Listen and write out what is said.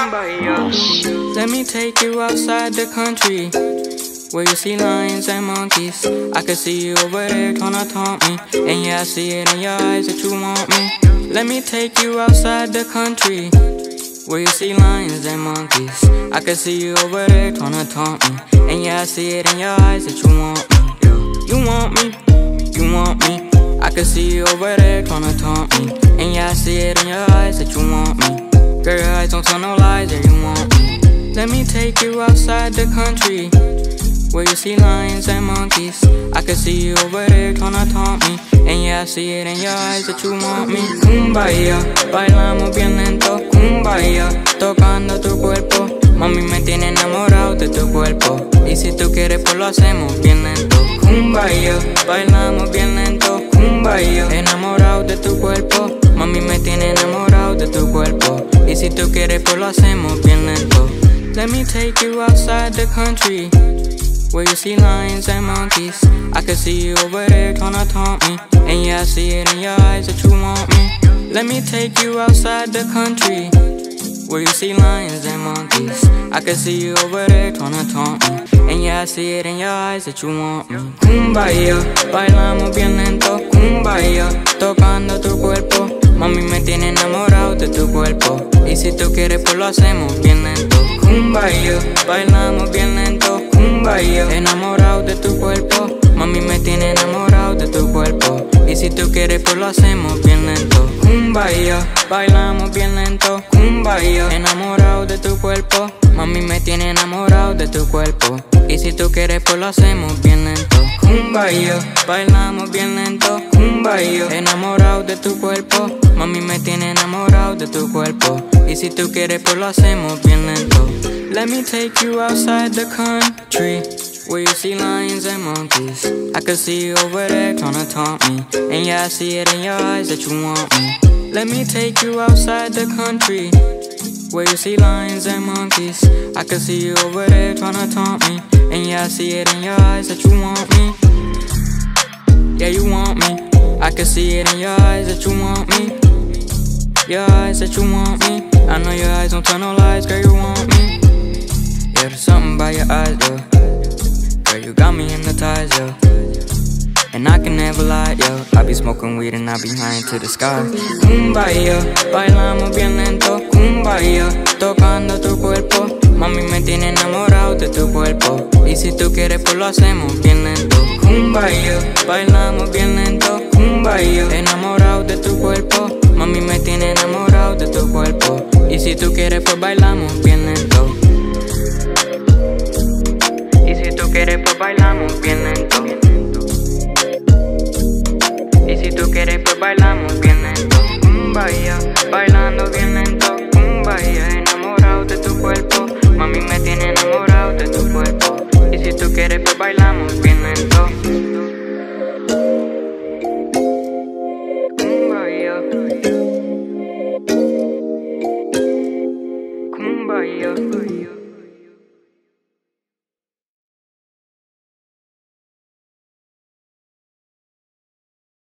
Let me take you outside the country, where you see lions and monkeys. I can see you over there tryna taunt me, and yeah, I see it in your eyes that you want me. Let me take you outside the country, where you see lions and monkeys. I can see you over there tryna taunt me, and yeah, I see it in your eyes that you want me. You want me, you want me. I can see you over there tryna taunt me, and yeah, I see it in your eyes that you want me. Girl, your eyes don't tell no lies, and you want me. Let me take you outside the country, where you see lions and monkeys. I can see you over there tryna taunt me, and yeah, I see it in your eyes that you want me. Kumbaya, bailamos bien lento, kumbaya, tocando tu cuerpo. Mami, me tiene enamorado de tu cuerpo, y si tú quieres pues lo hacemos bien lento. Kumbaya, bailamos bien lento, kumbaya, enamorado de tu cuerpo. Mami, me tiene enamorado de tu cuerpo, y si tú quieres pues lo hacemos bien lento. Let me take you outside the country, where you see lions and monkeys. I can see you over there tryna taunt me, and yeah, I see it in your eyes that you want me. Let me take you outside the country, where you see lions and monkeys. I can see you over there tryna taunt me, and yeah, I see it in your eyes that you want me. Kumbaya, bailamos bien lento, kumbaya, tocando tu cuerpo. Mami, me tiene enamorado de tu cuerpo, y si tú quieres pues lo hacemos bien lento. Kumbaya, bailamos bien lento, kumbaya, enamorado de tu cuerpo. Mami, me tiene enamorado de tu cuerpo, y si tú quieres pues lo hacemos bien lento. Kumbaya, bailamos bien lento, kumbaya, enamorado de tu cuerpo. Mami, me tiene enamorado de tu cuerpo, y si tú quieres pues lo hacemos bien lento. Kumbaya, bailamos bien lento, kumbaya, enamorado de tu cuerpo. Mami, me tiene enamorado de tu cuerpo, y si tú quieres pues lo hacemos bien lento. Let me take you outside the country, where you see lions and monkeys. I can see you over there tryna taunt me, and yeah, I see it in your eyes that you want me. Let me take you outside the country, where you see lions and monkeys. I can see you over there tryna taunt me, and yeah, I see it in your eyes that you want me. Yeah, you want me. I can see it in your eyes that you want me. Your eyes that you want me. I know your eyes don't tell no lies, girl, you want me. Yeah, there's something about your eyes, yo. Girl, you got me hypnotized, yo. And I can never lie, yo. I be smoking weed and I be high into the sky. Kumbaya, bailamos bien lento, kumbaya, tocando tu cuerpo. Mami, me tiene enamorado de tu cuerpo, y si tú quieres pues lo hacemos bien lento. Kumbaya, bailamos bien lento, kumbaya, enamorado de tu cuerpo. Mami, me tiene enamorado de tu cuerpo, y si tú quieres pues bailamos